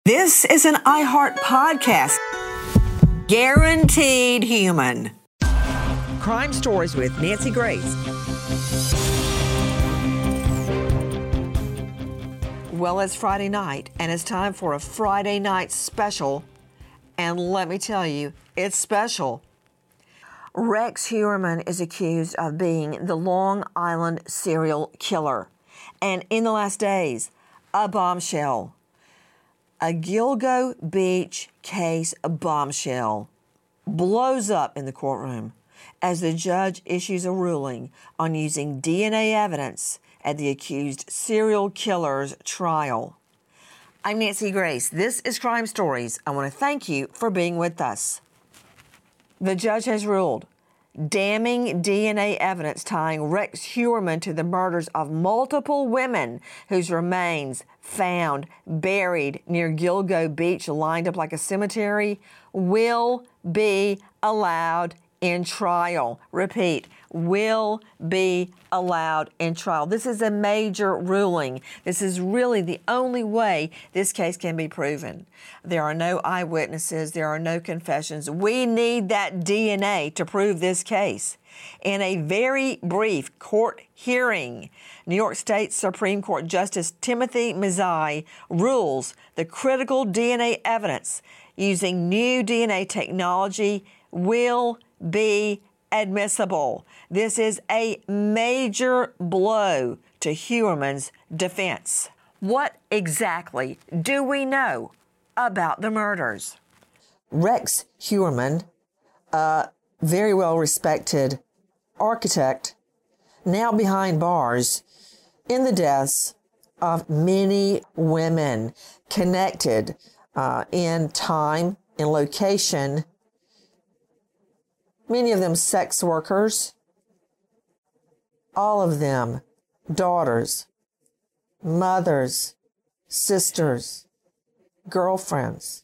This is an iHeart podcast. Guaranteed human. Crime Stories with Nancy Grace. Well, it's Friday night, and it's time for a Friday night special. And let me tell you, it's special. Rex Heuermann is accused of being the Long Island serial killer. And in the last days, a bombshell. A Gilgo Beach case bombshell blows up in the courtroom as the judge issues a ruling on using DNA evidence at the accused serial killer's trial. I'm Nancy Grace. This is Crime Stories. I want to thank you for being with us. The judge has ruled damning DNA evidence tying Rex Heuermann to the murders of multiple women whose remains found buried near Gilgo Beach, lined up like a cemetery, will be allowed in trial. Repeat, will be allowed in trial. This is a major ruling. This is really the only way this case can be proven. There are no eyewitnesses. There are no confessions. We need that DNA to prove this case. In a very brief court hearing, New York State Supreme Court Justice Timothy Mazzei rules the critical DNA evidence using new DNA technology will be admissible. This is a major blow to Heuermann's defense. What exactly do we know about the murders? Rex Heuermann, a very well respected architect, now behind bars in the deaths of many women connected in time, in location, many of them sex workers, all of them daughters, mothers, sisters, girlfriends.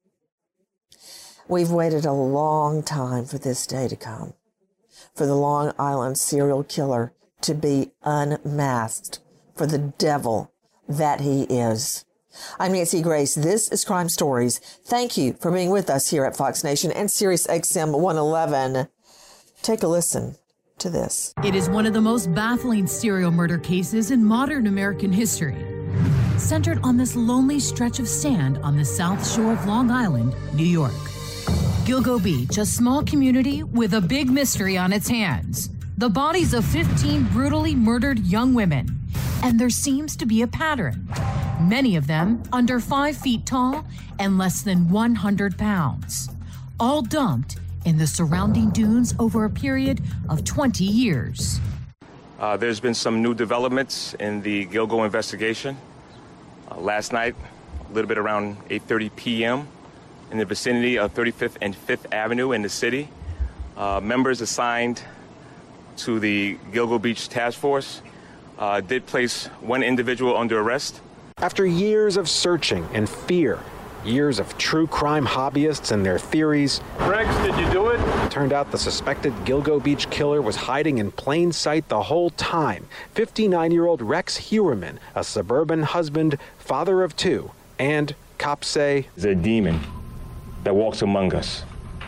We've waited a long time for this day to come, for the Long Island serial killer to be unmasked for the devil that he is. I'm Nancy Grace. This is Crime Stories. Thank you for being with us here at Fox Nation and Sirius XM 111. Take a listen to this. It is one of the most baffling serial murder cases in modern American history, centered on this lonely stretch of sand on the south shore of Long Island, New York. Gilgo Beach, a small community with a big mystery on its hands. The bodies of 15 brutally murdered young women. And there seems to be a pattern. Many of them under 5 feet tall and less than 100 pounds. All dumped in the surrounding dunes over a period of 20 years. There's been some new developments in the Gilgo investigation. Last night, a little bit around 8:30 p.m., in the vicinity of 35th and 5th Avenue in the city, members assigned to the Gilgo Beach Task Force did place one individual under arrest. After years of searching and fear, years of true crime hobbyists and their theories, Rex, did you do it? Turned out the suspected Gilgo Beach killer was hiding in plain sight the whole time. 59-year-old Rex Heuermann, a suburban husband, father of 2, and, cops say, is a demon that walks among us.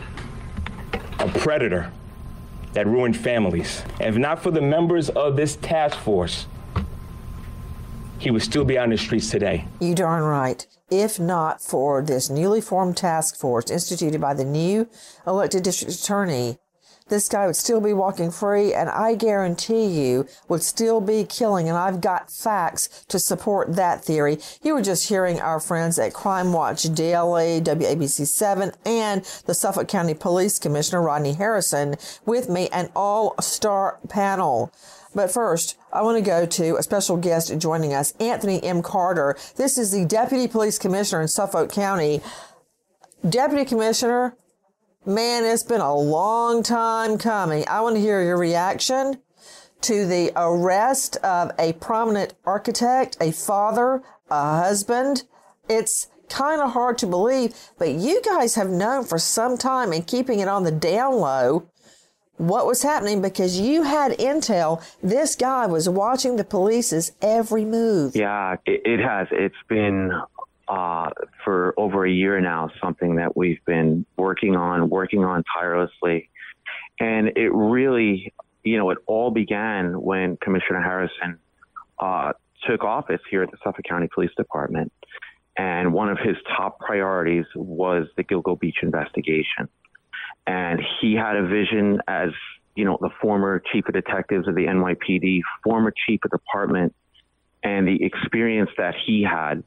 A predator that ruined families. And if not for the members of this task force, he would still be out in the streets today. You darn right. If not for this newly formed task force instituted by the new elected district attorney, this guy would still be walking free, and I guarantee you would still be killing, and I've got facts to support that theory. You were just hearing our friends at Crime Watch Daily, WABC7, and the Suffolk County Police Commissioner, Rodney Harrison, with me, an all-star panel. But first, I want to go to a special guest joining us, Anthony M. Carter. This is the Deputy Police Commissioner in Suffolk County. Deputy Commissioner, man, it's been a long time coming. I want to hear your reaction to the arrest of a prominent architect, a father, a husband. It's kind of hard to believe, but you guys have known for some time and keeping it on the down low what was happening because you had intel. This guy was watching the police's every move. Yeah, it has. It's been for over a year now, something that we've been working on tirelessly. And it really, it all began when Commissioner Harrison took office here at the Suffolk County Police Department. And one of his top priorities was the Gilgo Beach investigation. And he had a vision as, the former chief of detectives of the NYPD, former chief of department, and the experience that he had.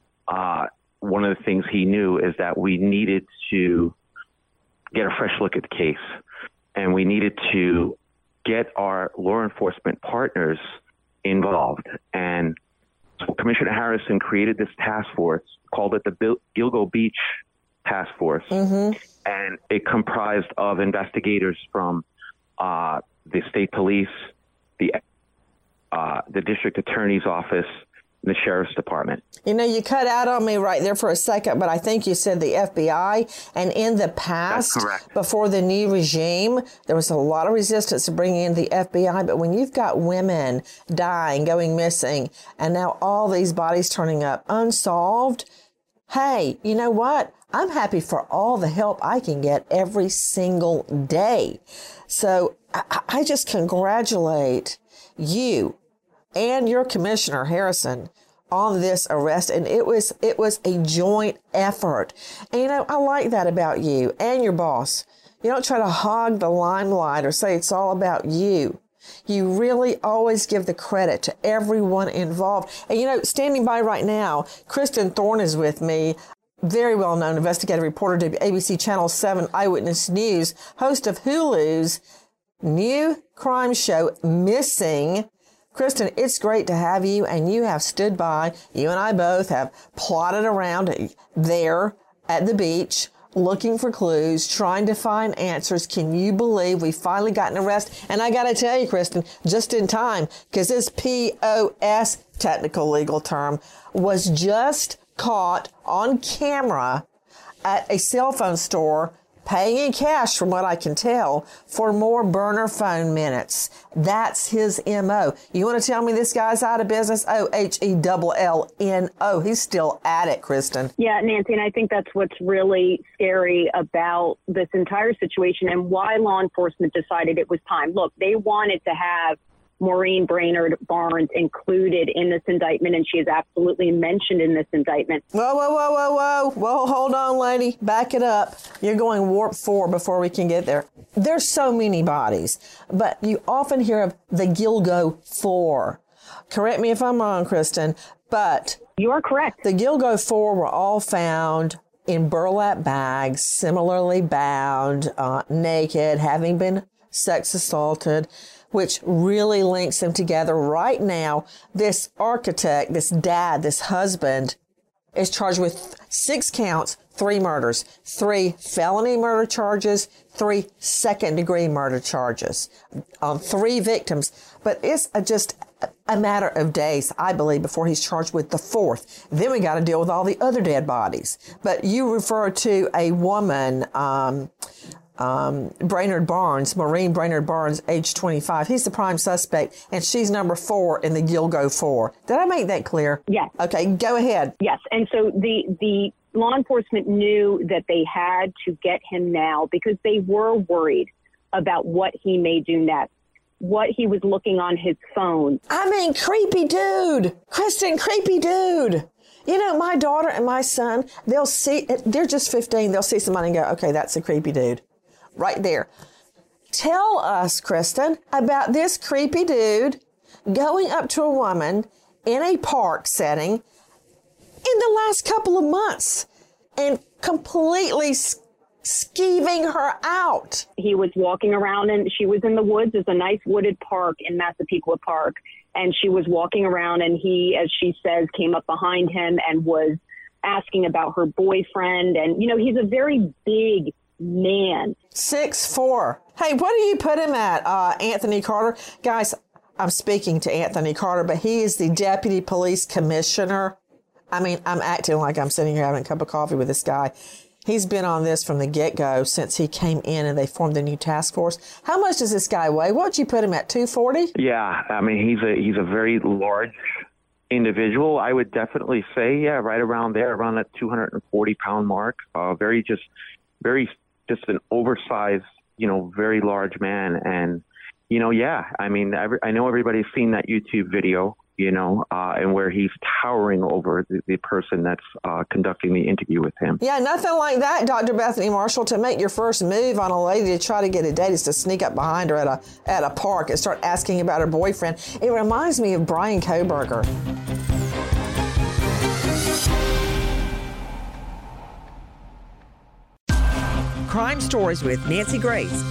One of the things he knew is that we needed to get a fresh look at the case, and we needed to get our law enforcement partners involved. And so Commissioner Harrison created this task force, called it the Gilgo Beach Task Force. Mm-hmm. And it comprised of investigators from the state police, the district attorney's office, and the sheriff's department. You cut out on me right there for a second, but I think you said the FBI. And in the past, before the new regime, there was a lot of resistance to bringing in the FBI. But when you've got women dying, going missing, and now all these bodies turning up unsolved, hey, you know what? I'm happy for all the help I can get every single day. So I just congratulate you and your Commissioner Harrison on this arrest. And it was a joint effort. And I like that about you and your boss. You don't try to hog the limelight or say it's all about you. You really always give the credit to everyone involved. And standing by right now, Kristen Thorne is with me, very well-known investigative reporter to ABC Channel 7 Eyewitness News, host of Hulu's new crime show, Missing. Kristen, it's great to have you, and you have stood by. You and I both have plodded around there at the beach, looking for clues, trying to find answers. Can you believe we finally got an arrest? And I got to tell you, Kristen, just in time, because this POS, technical legal term, was just caught on camera at a cell phone store, paying in cash, from what I can tell, for more burner phone minutes. That's his MO. You want to tell me this guy's out of business? OHELLNO. He's still at it, Kristen. Yeah, Nancy, and I think that's what's really scary about this entire situation and why law enforcement decided it was time. Look, they wanted to have Maureen Brainerd Barnes included in this indictment, and she is absolutely mentioned in this indictment. Whoa. Well, hold on, lady. Back it up. You're going warp 4 before we can get there. There's so many bodies, but you often hear of the Gilgo 4. Correct me if I'm wrong, Kristen, but you are correct. The Gilgo 4 were all found in burlap bags, similarly bound, naked, having been sex assaulted, which really links them together. Right now, this architect, this dad, this husband, is charged with 6 counts, 3 murders, 3 felony murder charges, 3 second-degree murder charges on 3 victims. But it's just a matter of days, I believe, before he's charged with the 4th. Then we got to deal with all the other dead bodies. But you refer to a woman, Brainerd Barnes, Maureen Brainerd Barnes, age 25. He's the prime suspect, and she's number 4 in the Gilgo 4. Did I make that clear? Yes. Okay, go ahead. Yes, and so the law enforcement knew that they had to get him now because they were worried about what he may do next, what he was looking on his phone. I mean, creepy dude. Kristen, creepy dude. My daughter and my son, they'll see, they're just 15, they'll see somebody and go, okay, that's a creepy dude. Right there. Tell us, Kristen, about this creepy dude going up to a woman in a park setting in the last couple of months and completely skeeving her out. He was walking around, and she was in the woods. There's a nice wooded park in Massapequa Park, and she was walking around, and he, as she says, came up behind him and was asking about her boyfriend. And, he's a very big man. 6'4". Hey, what do you put him at, Anthony Carter? Guys, I'm speaking to Anthony Carter, but he is the deputy police commissioner. I mean, I'm acting like I'm sitting here having a cup of coffee with this guy. He's been on this from the get-go since he came in and they formed the new task force. How much does this guy weigh? What'd you put him at, 240? Yeah, I mean, he's a very large individual, I would definitely say, yeah, right around there, around that 240-pound mark. Very just an oversized, very large man. And, yeah, I mean, I know everybody's seen that YouTube video, and where he's towering over the person that's conducting the interview with him. Yeah, nothing like that, Dr. Bethany Marshall. To make your first move on a lady to try to get a date is to sneak up behind her at a park and start asking about her boyfriend. It reminds me of Bryan Kohberger. Crime Stories with Nancy Grace.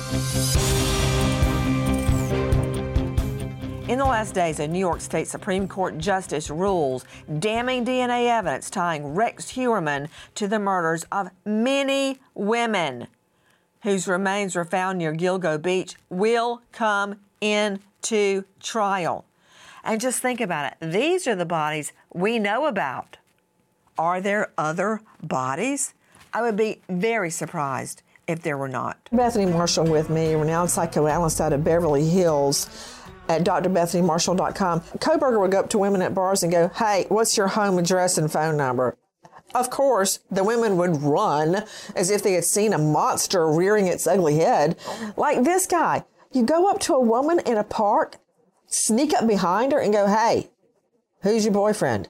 In the last days, a New York State Supreme Court justice rules damning DNA evidence tying Rex Heuermann to the murders of many women whose remains were found near Gilgo Beach will come into trial. And just think about it. These are the bodies we know about. Are there other bodies? I would be very surprised if there were not. Bethany Marshall with me, renowned psychoanalyst out of Beverly Hills at drbethanymarshall.com. Kohberger would go up to women at bars and go, "Hey, what's your home address and phone number?" Of course, the women would run as if they had seen a monster rearing its ugly head. Like this guy. You go up to a woman in a park, sneak up behind her and go, "Hey, who's your boyfriend?"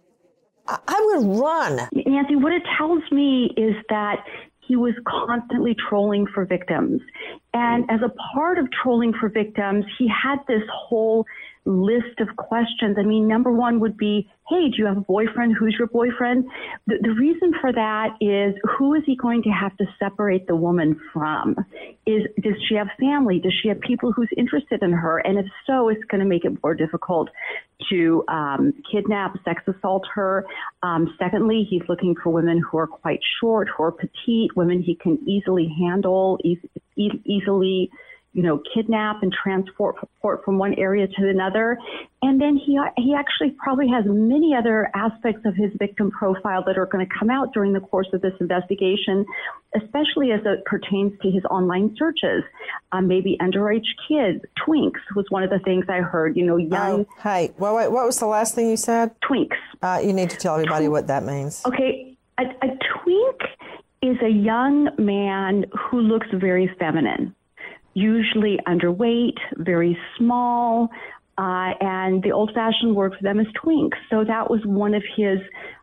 I would run. Nancy, what it tells me is that he was constantly trolling for victims. And as a part of trolling for victims, he had this whole list of questions. I mean, number one would be, hey, do you have a boyfriend? Who's your boyfriend? The reason for that is, who is he going to have to separate the woman from? Does she have family? Does she have people who's interested in her? And if so, it's going to make it more difficult to kidnap, sex assault her. Secondly, he's looking for women who are quite short, who are petite, women he can easily handle, easily kidnap and transport from one area to another. And then he actually probably has many other aspects of his victim profile that are going to come out during the course of this investigation, especially as it pertains to his online searches. Maybe underage kids, twinks was one of the things I heard, young. Oh, hey, wait, what was the last thing you said? Twinks. You need to tell everybody what that means. Okay, a twink is a young man who looks very feminine, usually underweight, very small, and the old-fashioned word for them is twinks. So that was one of his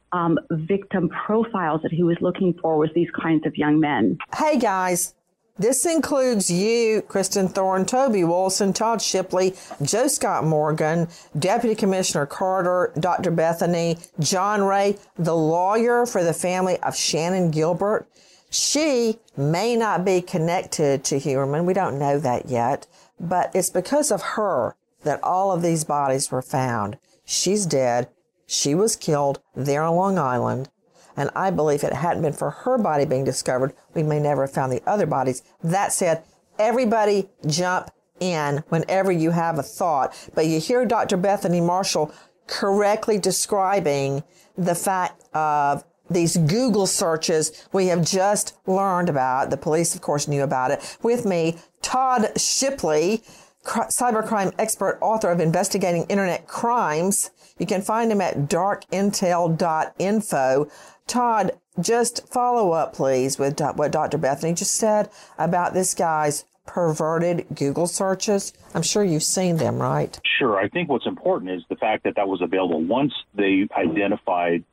victim profiles that he was looking for, was these kinds of young men. Hey, guys. This includes you, Kristen Thorne, Toby Wilson, Todd Shipley, Joe Scott Morgan, Deputy Commissioner Carter, Dr. Bethany, John Ray, the lawyer for the family of Shannan Gilbert. She may not be connected to Heuermann. We don't know that yet, but it's because of her that all of these bodies were found. She's dead. She was killed there on Long Island. And I believe if it hadn't been for her body being discovered, we may never have found the other bodies. That said, everybody jump in whenever you have a thought. But you hear Dr. Bethany Marshall correctly describing the fact of these Google searches we have just learned about. The police, of course, knew about it. With me, Todd Shipley, cybercrime expert, author of Investigating Internet Crimes. You can find him at darkintel.info. Todd, just follow up, please, with what Dr. Bethany just said about this guy's perverted Google searches. I'm sure you've seen them, right? Sure. I think what's important is the fact that was available. Once they identified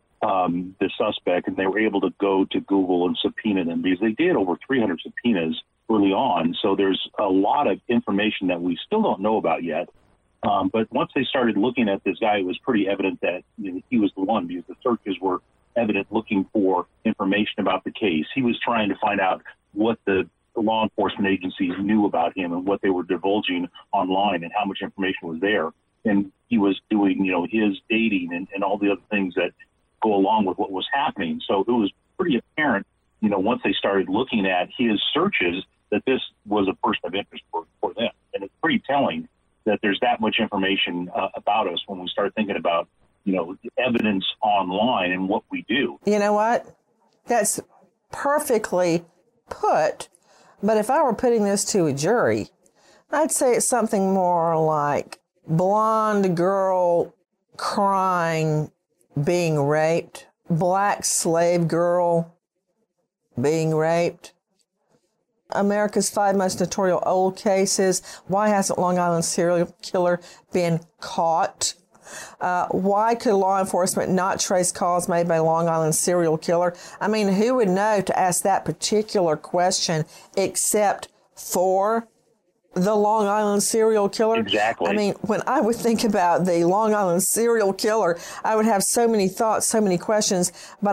the suspect and they were able to go to Google and subpoena them, because they did over 300 subpoenas early on. So there's a lot of information that we still don't know about yet. But once they started looking at this guy, it was pretty evident that he was the one, because the searches were evident looking for information about the case. He was trying to find out what the law enforcement agencies knew about him and what they were divulging online and how much information was there. And he was doing, his dating and all the other things that go along with what was happening. So it was pretty apparent, once they started looking at his searches, that this was a person of interest for them. And it's pretty telling that there's that much information about us when we start thinking about, evidence online and what we do. You know what? That's perfectly put. But if I were putting this to a jury, I'd say it's something more like blonde girl, crying, being raped, black slave girl being raped, America's 5 most notorious old cases. Why hasn't Long Island serial killer been caught? Why could law enforcement not trace calls made by Long Island serial killer? I mean, who would know to ask that particular question except for the Long Island serial killer? Exactly. I mean, when I would think about the Long Island serial killer, I would have so many thoughts, so many questions, but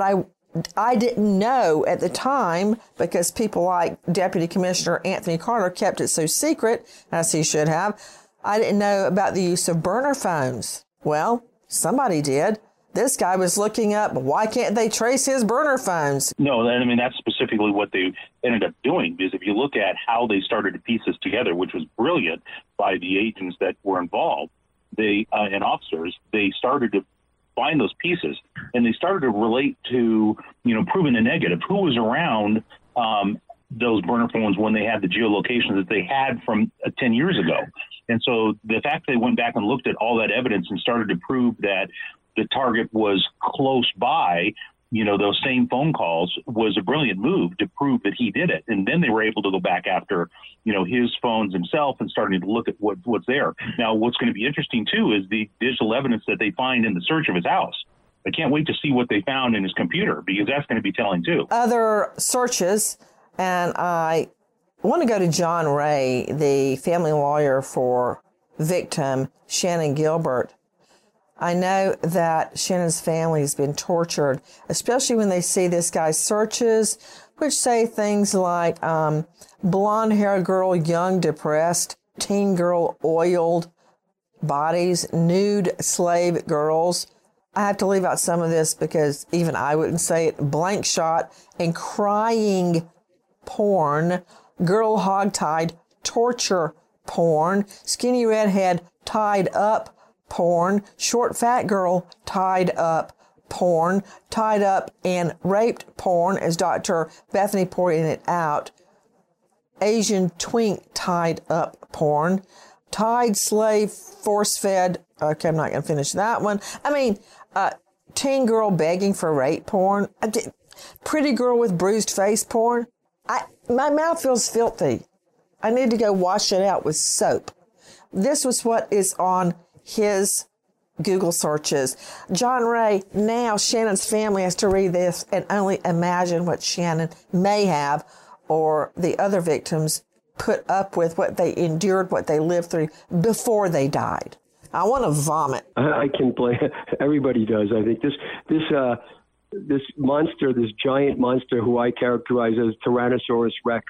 I didn't know at the time, because people like Deputy Commissioner Anthony Carter kept it so secret, as he should have. I didn't know about the use of burner phones. Well, somebody did. This guy was looking up, why can't they trace his burner phones? No, I mean, that's specifically what they ended up doing, because if you look at how they started to piece this together, which was brilliant by the agents that were involved, and officers, they started to find those pieces, and they started to relate to, proving the negative. Who was around those burner phones when they had the geolocations that they had from 10 years ago? And so the fact they went back and looked at all that evidence and started to prove that the target was close by, those same phone calls, was a brilliant move to prove that he did it. And then they were able to go back after, his phones himself and starting to look at what's there. Now, what's going to be interesting, too, is the digital evidence that they find in the search of his house. I can't wait to see what they found in his computer, because that's going to be telling, too. Other searches, and I want to go to John Ray, the family lawyer for victim Shannan Gilbert. I know that Shannan's family has been tortured, especially when they see this guy's searches, which say things like blonde-haired girl, young, depressed, teen girl, oiled, bodies, nude slave girls. I have to leave out some of this because even I wouldn't say it. Blank shot and crying porn, girl hogtied, torture porn, skinny redhead tied up porn, short fat girl tied up porn, tied up and raped porn, as Dr. Bethany pointed it out, Asian twink tied up porn, tied slave force-fed, okay, I'm not going to finish that one. I mean, teen girl begging for rape porn, pretty girl with bruised face porn. My mouth feels filthy. I need to go wash it out with soap. This was what is on his Google searches. John Ray, now Shannan's family has to read this and only imagine what Shannan may have, or the other victims, put up with, what they endured, what they lived through before they died. I want to vomit. I can blame. Everybody does. I think this monster, this giant monster, who I characterize as Tyrannosaurus Rex,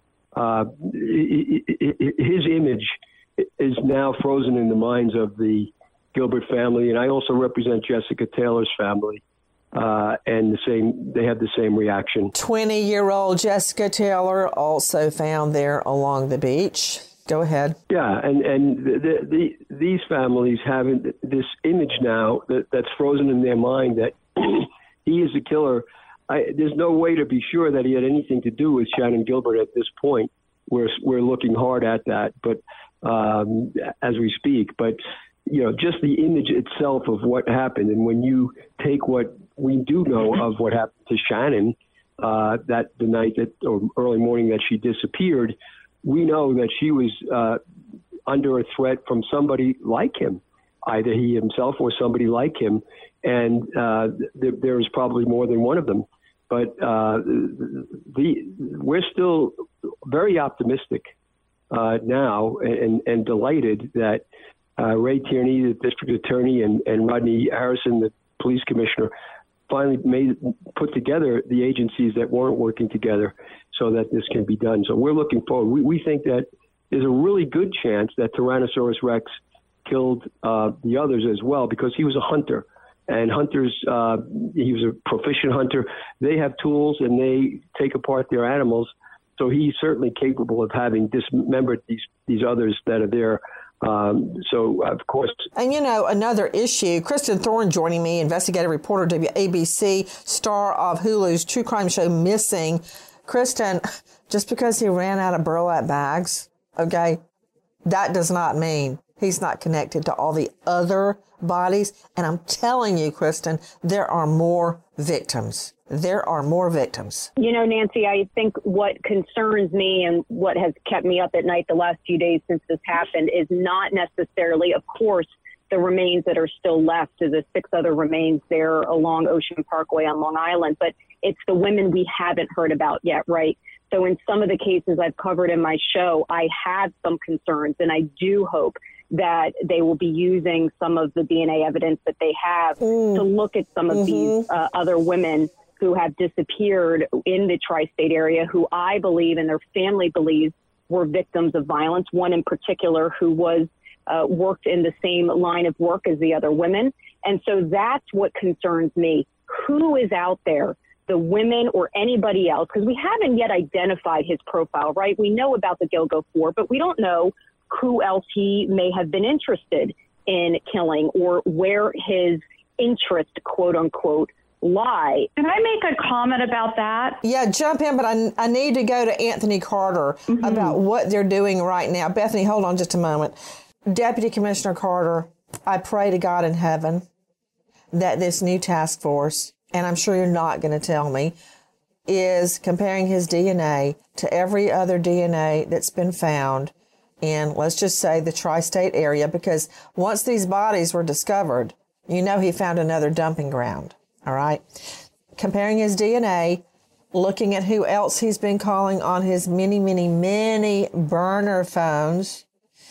his image is now frozen in the minds of the Gilbert family, and I also represent Jessica Taylor's family, and they had the same reaction. 20-year-old Jessica Taylor also found there along the beach. Go ahead. Yeah, and these families have this image now that's frozen in their mind that he is a killer. There's no way to be sure that he had anything to do with Shannan Gilbert at this point. We're looking hard at that, but as we speak. But just the image itself of what happened, and when you take what we do know of what happened to Shannan the night or early morning that she disappeared, we know that she was under a threat from somebody like him, either he himself or somebody like him, and there is probably more than one of them. But we're still very optimistic now and delighted that Ray Tierney, the district attorney, and Rodney Harrison, the police commissioner, finally put together the agencies that weren't working together so that this can be done. So we're looking forward. We think that there's a really good chance that Tyrannosaurus Rex killed the others as well, because he was a hunter. And hunters, he was a proficient hunter. They have tools and they take apart their animals. So he's certainly capable of having dismembered these others that are there. So, of course. And, another issue, Kristen Thorne joining me, investigative reporter, WABC, star of Hulu's true crime show Missing. Kristen, just because he ran out of burlap bags, okay, that does not mean he's not connected to all the other bodies. And I'm telling you, Kristen, there are more victims. There are more victims. You know, Nancy, I think what concerns me and what has kept me up at night the last few days since this happened is not necessarily, of course, the remains that are still left, to the 6 other remains there along Ocean Parkway on Long Island, but it's the women we haven't heard about yet, right? So in some of the cases I've covered in my show, I have some concerns, and I do hope that they will be using some of the DNA evidence that they have to look at some of these other women who have disappeared in the tri-state area, who I believe and their family believes were victims of violence. One in particular who was worked in the same line of work as the other women. And so that's what concerns me. Who is out there, the women or anybody else? Because we haven't yet identified his profile, right? We know about the Gilgo Four, but we don't know who else he may have been interested in killing or where his interest, quote unquote, lie. Can I make a comment about that? Yeah, jump in, but I need to go to Anthony Carter about what they're doing right now. Bethany, hold on just a moment. Deputy Commissioner Carter, I pray to God in heaven that this new task force, and I'm sure you're not going to tell me, is comparing his DNA to every other DNA that's been found in, let's just say, the tri-state area, because once these bodies were discovered, you know he found another dumping ground. All right. Comparing his DNA, looking at who else he's been calling on his many, many, many burner phones,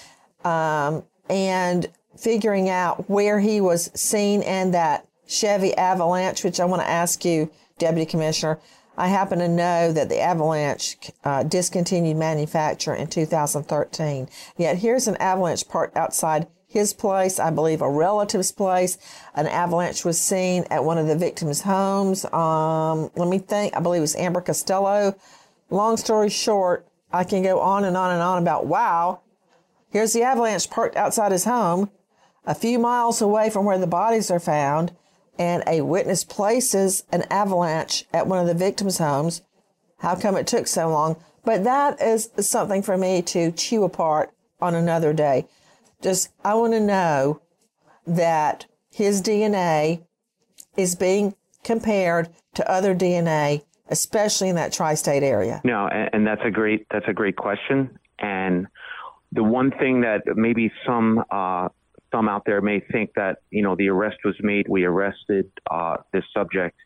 and figuring out where he was seen in that Chevy Avalanche, which I want to ask you, Deputy Commissioner. I happen to know that the Avalanche discontinued manufacture in 2013. Yet here's an Avalanche parked outside his place, I believe a relative's place. An Avalanche was seen at one of the victims' homes. Let me think. I believe it was Amber Costello. Long story short, I can go on and on and on about, wow, here's the Avalanche parked outside his home, a few miles away from where the bodies are found, and a witness places an Avalanche at one of the victims' homes. How come it took so long? But that is something for me to chew apart on another day. Just, I want to know that his DNA is being compared to other DNA, especially in that tri-state area. No, and that's a great question. And the one thing that maybe some out there may think that, you know, the arrest was made, we arrested this subject,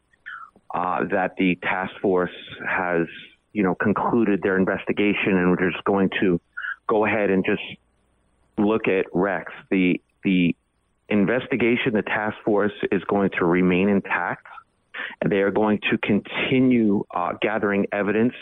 that the task force has, you know, concluded their investigation and we're just going to go ahead and just look at Rex. The investigation, the task force is going to remain intact. They are going to continue gathering evidence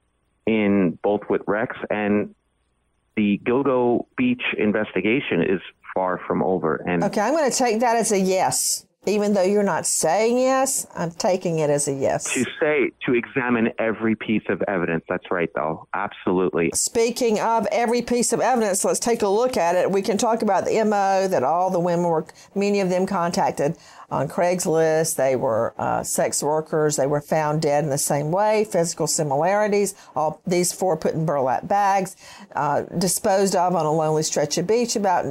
in both with Rex, and the Gilgo Beach investigation is far from over. And okay, I'm going to take that as a yes. Even though you're not saying yes, I'm taking it as a yes. To examine every piece of evidence. That's right, though. Absolutely. Speaking of every piece of evidence, let's take a look at it. We can talk about the MO that all the women were, many of them contacted on Craigslist. They were sex workers. They were found dead in the same way. Physical similarities. All these 4 put in burlap bags, disposed of on a lonely stretch of beach about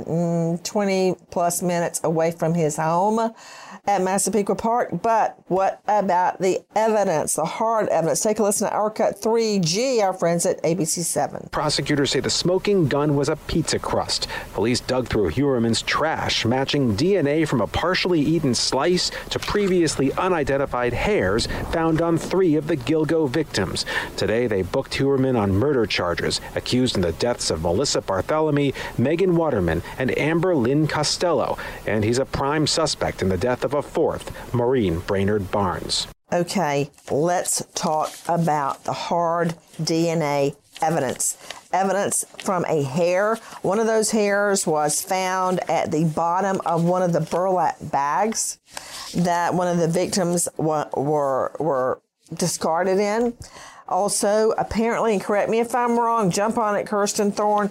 20 plus minutes away from his home at Massapequa Park. But what about the evidence, the hard evidence? Take a listen to our cut 3G, our friends at ABC7. Prosecutors say the smoking gun was a pizza crust. Police dug through Heuermann's trash, matching DNA from a partially eaten slice to previously unidentified hairs found on 3 of the Gilgo victims. Today, they booked Heuermann on murder charges, accused in the deaths of Melissa Barthelemy, Megan Waterman, and Amber Lynn Costello. And he's a prime suspect in the death of a 4th, Maureen Brainerd Barnes. Okay, let's talk about the hard DNA evidence. Evidence from a hair. One of those hairs was found at the bottom of one of the burlap bags that one of the victims were discarded in. Also, apparently, and correct me if I'm wrong, jump on it, Kirsten Thorne,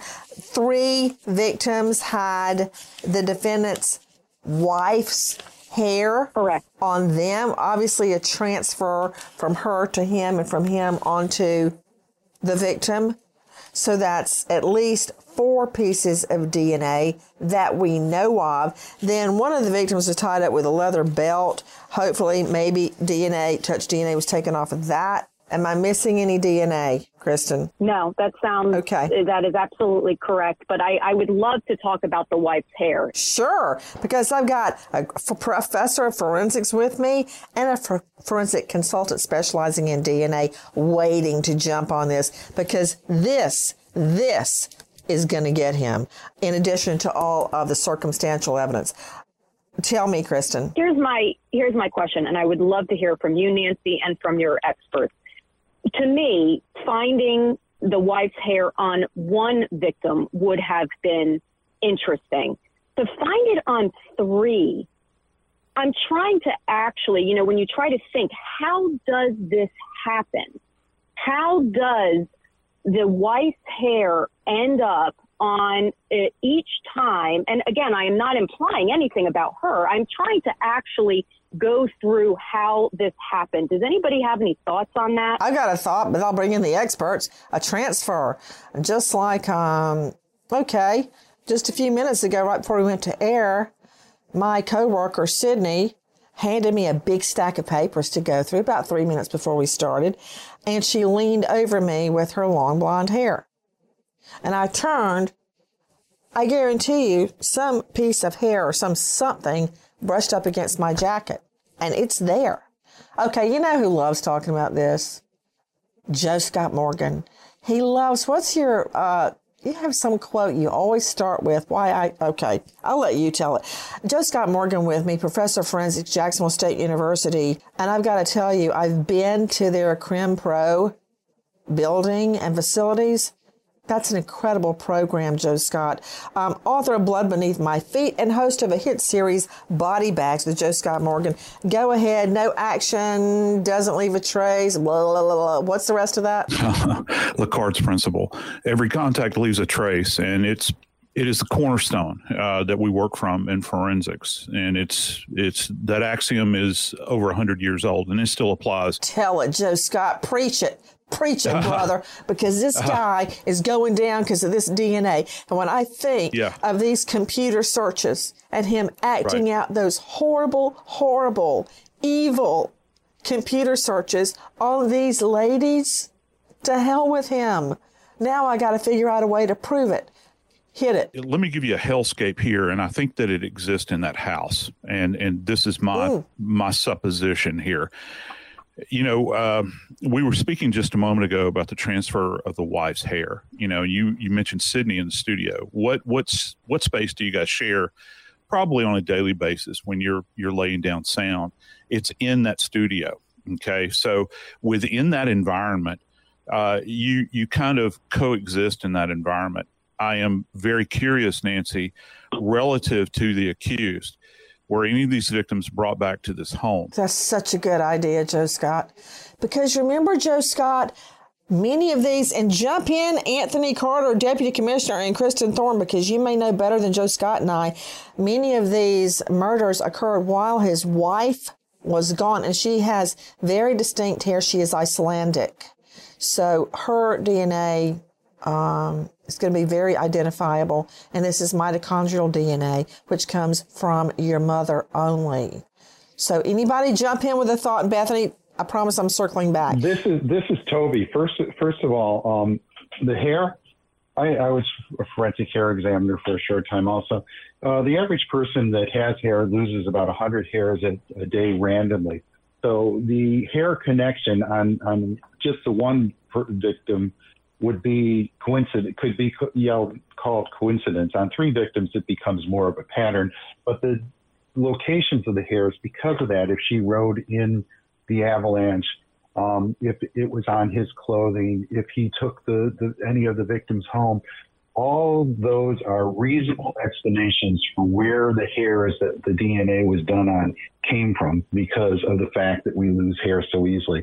3 victims had the defendant's wife's hair on them. Obviously, a transfer from her to him and from him onto the victim. So that's at least 4 pieces of DNA that we know of. Then one of the victims was tied up with a leather belt. Hopefully, maybe touch DNA was taken off of that. Am I missing any DNA, Kristen? No, that sounds okay. That is absolutely correct. But I would love to talk about the wife's hair. Sure, because I've got a professor of forensics with me and a forensic consultant specializing in DNA waiting to jump on this, because this is going to get him, in addition to all of the circumstantial evidence. Tell me, Kristen. Here's my question, and I would love to hear from you, Nancy, and from your experts. To me, finding the wife's hair on one victim would have been interesting. To find it on 3, I'm trying to actually, when you try to think, how does this happen? How does the wife's hair end up on each time? And again, I am not implying anything about her. I'm trying to actually go through how this happened. Does anybody have any thoughts on that? I've got a thought, but I'll bring in the experts. A transfer, just like, just a few minutes ago, right before we went to air, my coworker, Sydney, handed me a big stack of papers to go through about 3 minutes before we started, and she leaned over me with her long blonde hair. And I turned, I guarantee you, some piece of hair or something brushed up against my jacket, and it's there. Okay, you know who loves talking about this? Joe Scott Morgan. He loves, what's your, you have some quote you always start with. Okay, I'll let you tell it. Joe Scott Morgan with me, professor of forensics, Jacksonville State University. And I've got to tell you, I've been to their Crim Pro building and facilities. That's an incredible program, Joe Scott. Author of Blood Beneath My Feet and host of a hit series, Body Bags with Joe Scott Morgan. Go ahead, no action, doesn't leave a trace, blah, blah, blah, blah. What's the rest of that? Lecard's principle. Every contact leaves a trace, and it is the cornerstone that we work from in forensics. And it's that axiom is over 100 years old, and it still applies. Tell it, Joe Scott. Preach it. Preach it, brother, because this guy is going down because of this DNA. And when I think of these computer searches and him acting out those horrible, horrible, evil computer searches on these ladies, to hell with him. Now I got to figure out a way to prove it. Hit it. Let me give you a hellscape here, and I think that it exists in that house. And this is my supposition here. We were speaking just a moment ago about the transfer of the wife's hair. You mentioned Sydney in the studio. What space do you guys share? Probably on a daily basis when you're laying down sound. It's in that studio. Okay, so within that environment, you kind of coexist in that environment. I am very curious, Nancy, relative to the accused. Were any of these victims brought back to this home? That's such a good idea, Joe Scott. Because remember, Joe Scott, many of these, and jump in, Anthony Carter, Deputy Commissioner, and Kristen Thorne, because you may know better than Joe Scott and I, many of these murders occurred while his wife was gone, and she has very distinct hair. She is Icelandic. So her DNA it's going to be very identifiable, and this is mitochondrial DNA, which comes from your mother only. So anybody jump in with a thought? Bethany, I promise I'm circling back. This is Toby. First of all, the hair. I was a forensic hair examiner for a short time also. The average person that has hair loses about 100 hairs a day randomly. So the hair connection on just the one victim would be coincident, could be called coincidence. On 3 victims, it becomes more of a pattern. But the locations of the hairs, because of that, if she rode in the avalanche, if it was on his clothing, if he took any of the victims home, all those are reasonable explanations for where the hairs that the DNA was done on came from, because of the fact that we lose hair so easily.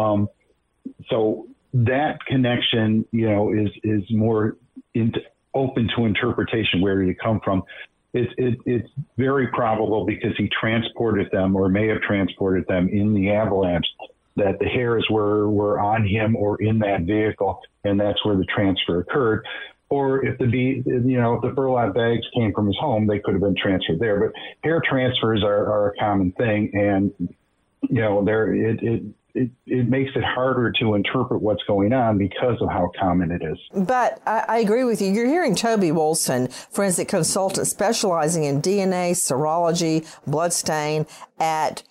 So that connection, is more open to interpretation. Where did it come from? It's very probable because he transported them, or may have transported them, in the avalanche. that the hairs were on him or in that vehicle, and that's where the transfer occurred. Or if the burlap bags came from his home, they could have been transferred there. But hair transfers are a common thing, and it makes it harder to interpret what's going on because of how common it is. But I agree with you. You're hearing Toby Wolfson, forensic consultant specializing in DNA, serology, bloodstain at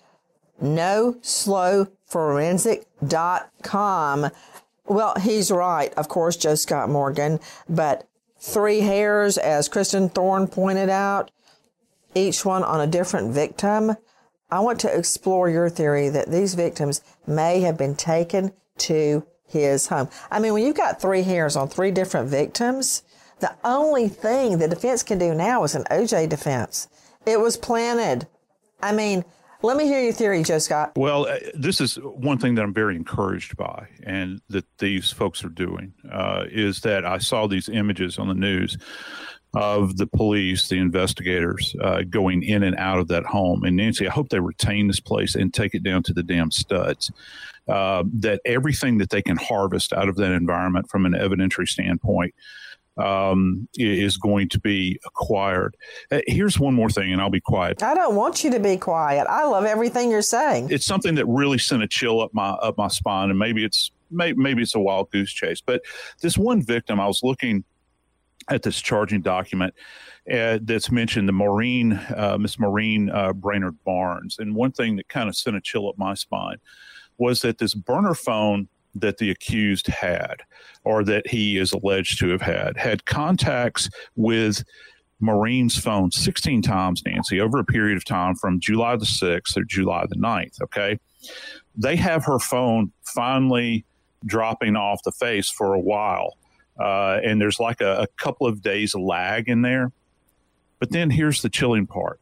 noslowforensic.com. Well, he's right, of course, Joe Scott Morgan, but 3 hairs, as Kristen Thorne pointed out, each one on a different victim. I want to explore your theory that these victims may have been taken to his home. I mean, when you've got 3 hairs on 3 different victims, the only thing the defense can do now is an OJ defense. It was planted. I mean, let me hear your theory, Joe Scott. Well, this is one thing that I'm very encouraged by, and that these folks are doing, is that I saw these images on the news of the police, the investigators, going in and out of that home. And Nancy, I hope they retain this place and take it down to the damn studs. That everything that they can harvest out of that environment from an evidentiary standpoint is going to be acquired. Here's one more thing, and I'll be quiet. I don't want you to be quiet. I love everything you're saying. It's something that really sent a chill up my spine, and maybe it's a wild goose chase. But this one victim, I was looking at this charging document that's mentioned, the Miss Maureen Brainerd Barnes, and one thing that kind of sent a chill up my spine was that this burner phone that the accused had, or that he is alleged to have had contacts with Maureen's phone 16 times, Nancy, over a period of time from July the 6th or July the 9th, okay? They have her phone finally dropping off the face for a while, and there's like a couple of days lag in there. But then here's the chilling part.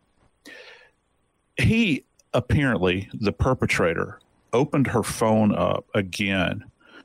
He apparently, the perpetrator, opened her phone up again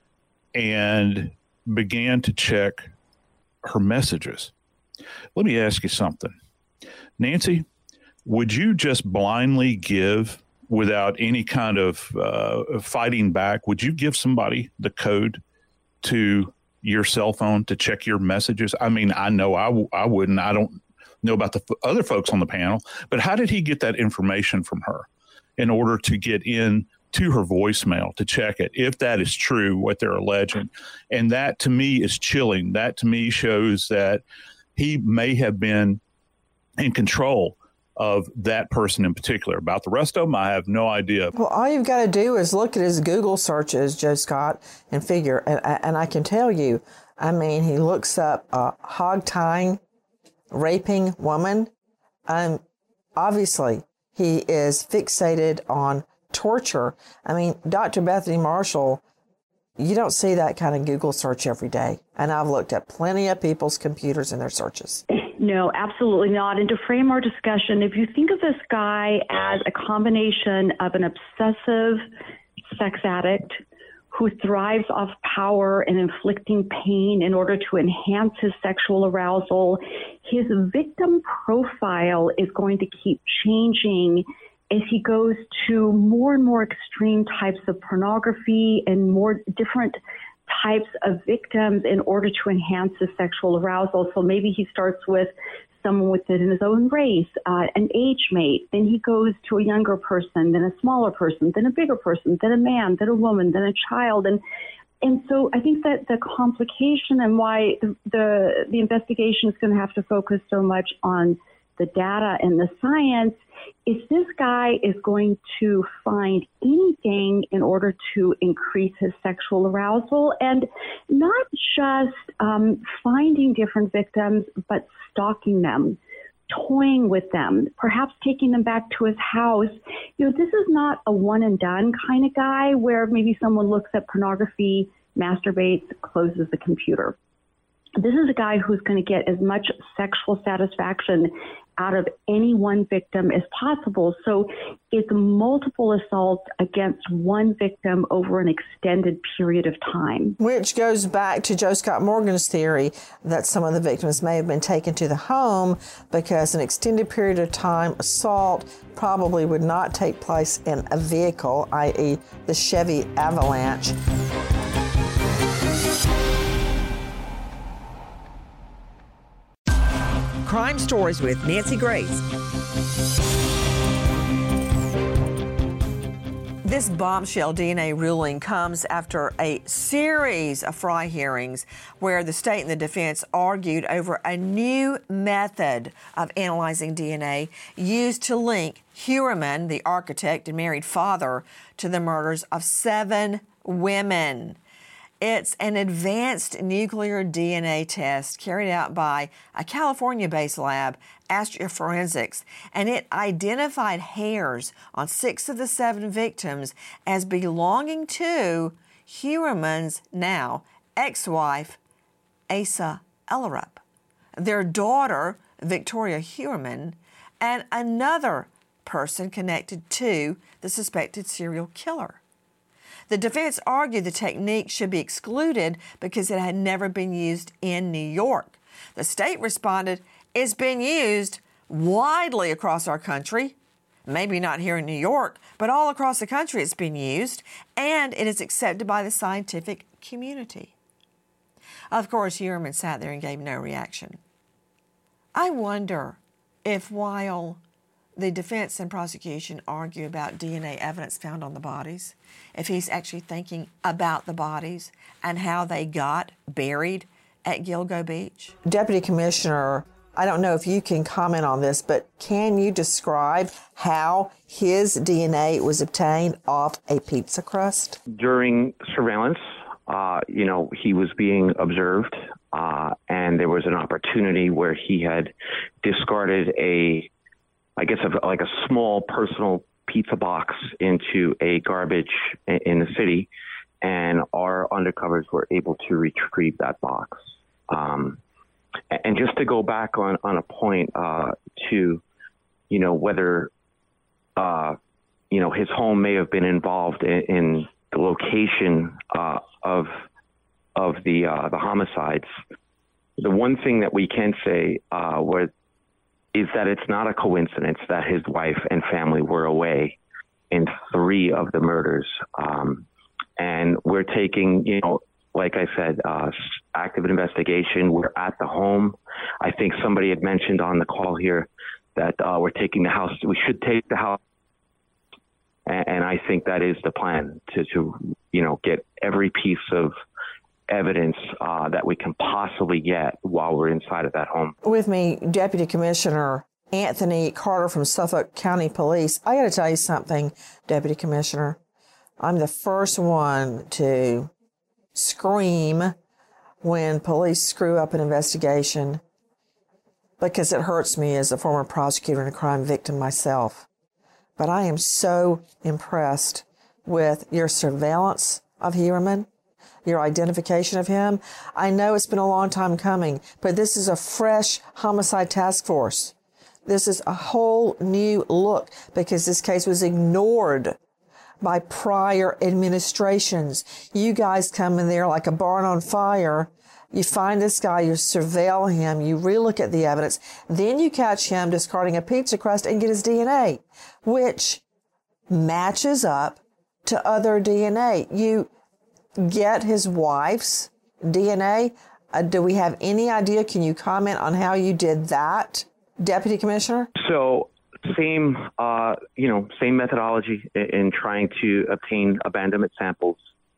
and began to check her messages. Let me ask you something. Nancy, would you just blindly give, without any kind of fighting back, would you give somebody the code to your cell phone to check your messages? I mean, I know I wouldn't. I don't know about the other folks on the panel, but how did he get that information from her in order to get in to her voicemail to check it, if that is true, what they're alleging? And that to me is chilling. That to me shows that he may have been in control of that person in particular. About the rest of them, I have no idea. Well, all you've got to do is look at his Google searches, Joe Scott, and figure. And I can tell you, I mean, he looks up hog tying, raping woman. Obviously, he is fixated on torture. I mean, Dr. Bethany Marshall, you don't see that kind of Google search every day. And I've looked at plenty of people's computers and their searches. No, absolutely not. And to frame our discussion, if you think of this guy as a combination of an obsessive sex addict who thrives off power and inflicting pain in order to enhance his sexual arousal, his victim profile is going to keep changing as he goes to more and more extreme types of pornography and more different types of victims in order to enhance his sexual arousal. So maybe he starts with someone within his own race, an age mate, then he goes to a younger person, then a smaller person, then a bigger person, then a man, then a woman, then a child. And so I think that the complication and why the investigation is going to have to focus so much on the data and the science is this guy is going to find anything in order to increase his sexual arousal, and not just finding different victims, but stalking them, toying with them, perhaps taking them back to his house. You know, this is not a one and done kind of guy where maybe someone looks at pornography, masturbates, closes the computer. This is a guy who's going to get as much sexual satisfaction out of any one victim as possible. So it's multiple assaults against one victim over an extended period of time. Which goes back to Joe Scott Morgan's theory that some of the victims may have been taken to the home because an extended period of time assault probably would not take place in a vehicle, i.e. the Chevy Avalanche. Crime Stories with Nancy Grace. This bombshell DNA ruling comes after a series of Frye hearings where the state and the defense argued over a new method of analyzing DNA used to link Heuermann, the architect and married father, to the murders of 7 women. It's an advanced nuclear DNA test carried out by a California-based lab, Astria Forensics, and it identified hairs on 6 of the 7 victims as belonging to Heuermann's now ex-wife, Asa Ellerup, their daughter, Victoria Heuermann, and another person connected to the suspected serial killer. The defense argued the technique should be excluded because it had never been used in New York. The state responded, it's been used widely across our country. Maybe not here in New York, but all across the country it's been used, and it is accepted by the scientific community. Of course, Heuermann sat there and gave no reaction. I wonder if while the defense and prosecution argue about DNA evidence found on the bodies, if he's actually thinking about the bodies and how they got buried at Gilgo Beach. Deputy Commissioner, I don't know if you can comment on this, but can you describe how his DNA was obtained off a pizza crust? During surveillance, he was being observed, and there was an opportunity where he had discarded a small personal pizza box into a garbage in the city, and our undercovers were able to retrieve that box. And just to go back on a point to, whether, his home may have been involved in the location of the homicides. The one thing that we can say is that it's not a coincidence that his wife and family were away in 3 of the murders. And we're taking, like I said, active investigation. We're at the home. I think somebody had mentioned on the call here that we're taking the house. We should take the house. And I think that is the plan to get every piece of evidence that we can possibly get while we're inside of that home. With me, Deputy Commissioner Anthony Carter from Suffolk County Police. I got to tell you something, Deputy Commissioner. I'm the first one to scream when police screw up an investigation because it hurts me as a former prosecutor and a crime victim myself. But I am so impressed with your surveillance of Heuermann, your identification of him. I know it's been a long time coming, but this is a fresh homicide task force. This is a whole new look because this case was ignored by prior administrations. You guys come in there like a barn on fire. You find this guy, you surveil him, you relook at the evidence, then you catch him discarding a pizza crust and get his DNA, which matches up to other DNA. You get his wife's DNA. Do we have any idea? Can you comment on how you did that, Deputy Commissioner? So same methodology in trying to obtain abandonment samples.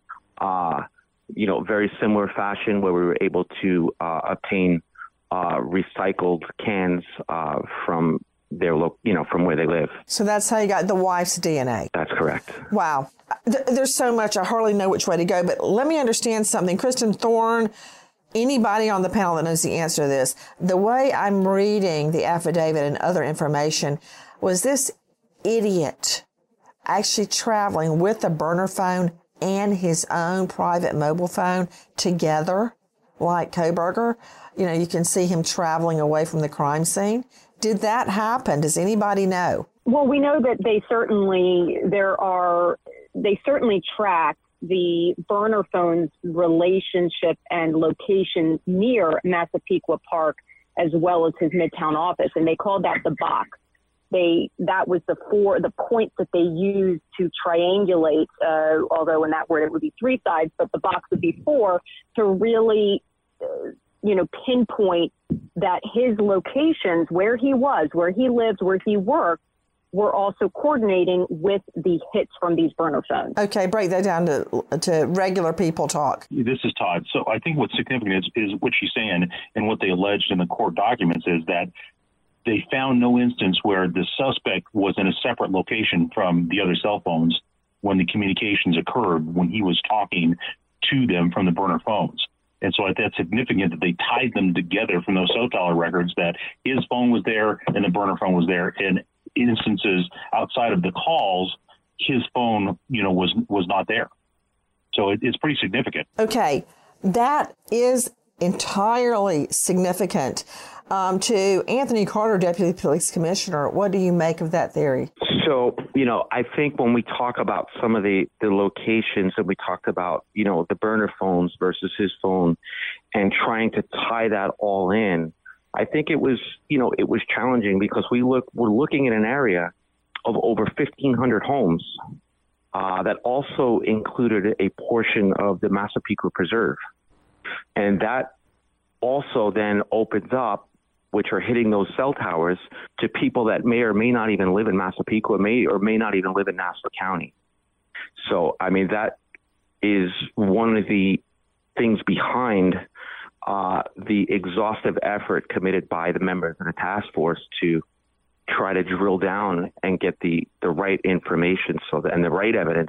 Very similar fashion where we were able to obtain recycled cans from from where they live. So that's how you got the wife's DNA. That's correct. Wow. There's so much. I hardly know which way to go, but let me understand something. Kristen Thorne, anybody on the panel that knows the answer to this, the way I'm reading the affidavit and other information, was this idiot actually traveling with a burner phone and his own private mobile phone together, like Kohberger? You can see him traveling away from the crime scene. did that happen? Does anybody know? Well, we know that they certainly track the burner phone's relationship and location near Massapequa Park, as well as his Midtown office, and they called that the box. That was the points that they used to triangulate, although in that word it would be 3 sides, but the box would be 4, to really, pinpoint that his locations, where he was, where he lived, where he worked, were also coordinating with the hits from these burner phones. Okay, break that down to regular people talk. This is Todd. So I think what's significant is what she's saying, and what they alleged in the court documents is that they found no instance where the suspect was in a separate location from the other cell phones when the communications occurred, when he was talking to them from the burner phones. And so that's significant that they tied them together from those cell tower records, that his phone was there and the burner phone was there. And instances outside of the calls, his phone, was not there. So it's pretty significant. Okay, that is entirely significant. To Anthony Carter, Deputy Police Commissioner, what do you make of that theory? So, I think when we talk about some of the locations that we talked about, the burner phones versus his phone, and trying to tie that all in, I think it was challenging because we're looking at an area of over 1,500 homes that also included a portion of the Massapequa Preserve. And that also then opens up, which are hitting those cell towers, to people that may or may not even live in Massapequa, may or may not even live in Nassau County. So, that is one of the things behind the exhaustive effort committed by the members of the task force to try to drill down and get the right information and the right evidence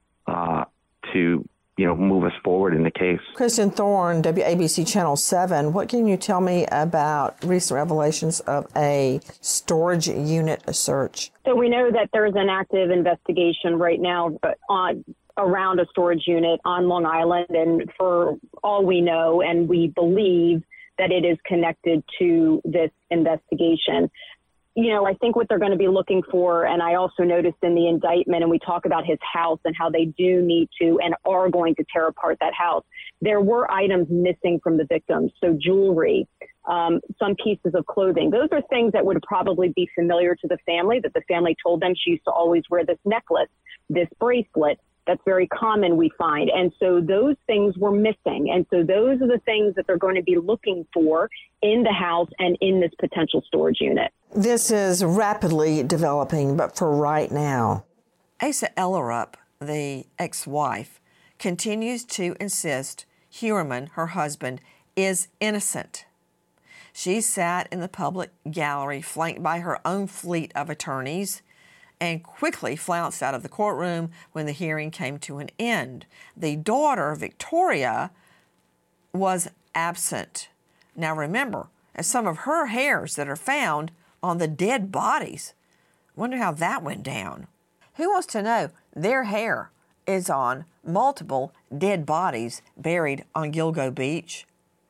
to move us forward in the case. Kristen Thorne, WABC Channel 7, what can you tell me about recent revelations of a storage unit search? So we know that there's an active investigation right now around a storage unit on Long Island, and for all we know, and we believe that it is connected to this investigation. I think what they're going to be looking for, and I also noticed in the indictment, and we talk about his house and how they do need to and are going to tear apart that house. There were items missing from the victims, so jewelry, some pieces of clothing. Those are things that would probably be familiar to the family, that the family told them she used to always wear this necklace, this bracelet. That's very common, we find. And so those things were missing. And so those are the things that they're going to be looking for in the house and in this potential storage unit. This is rapidly developing, but for right now, Asa Ellerup, the ex-wife, continues to insist Heuermann, her husband, is innocent. She sat in the public gallery flanked by her own fleet of attorneys and quickly flounced out of the courtroom when the hearing came to an end. The daughter, Victoria, was absent. Now remember, as some of her hairs that are found on the dead bodies. Wonder how that went down. Who wants to know? Their hair is on multiple dead bodies buried on Gilgo Beach.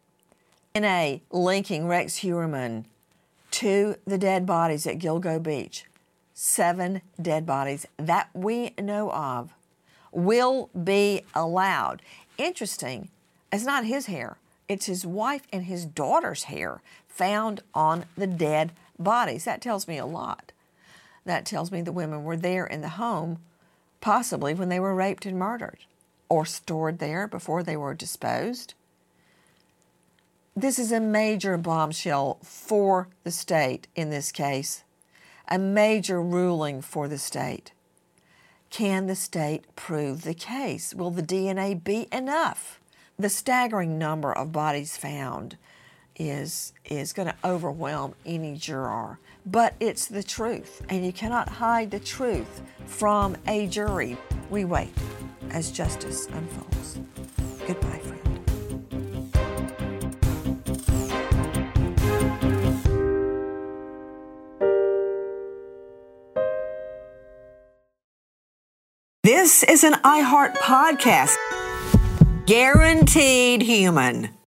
DNA linking Rex Heuermann to the dead bodies at Gilgo Beach. 7 dead bodies that we know of will be allowed. Interesting, it's not his hair. It's his wife and his daughter's hair found on the dead bodies. That tells me a lot. That tells me the women were there in the home, possibly when they were raped and murdered, or stored there before they were disposed. This is a major bombshell for the state in this case. A major ruling for the state. Can the state prove the case? Will the DNA be enough? The staggering number of bodies found is going to overwhelm any juror. But it's the truth, and you cannot hide the truth from a jury. We wait as justice unfolds. Goodbye, friend. This is an iHeart podcast. Guaranteed human.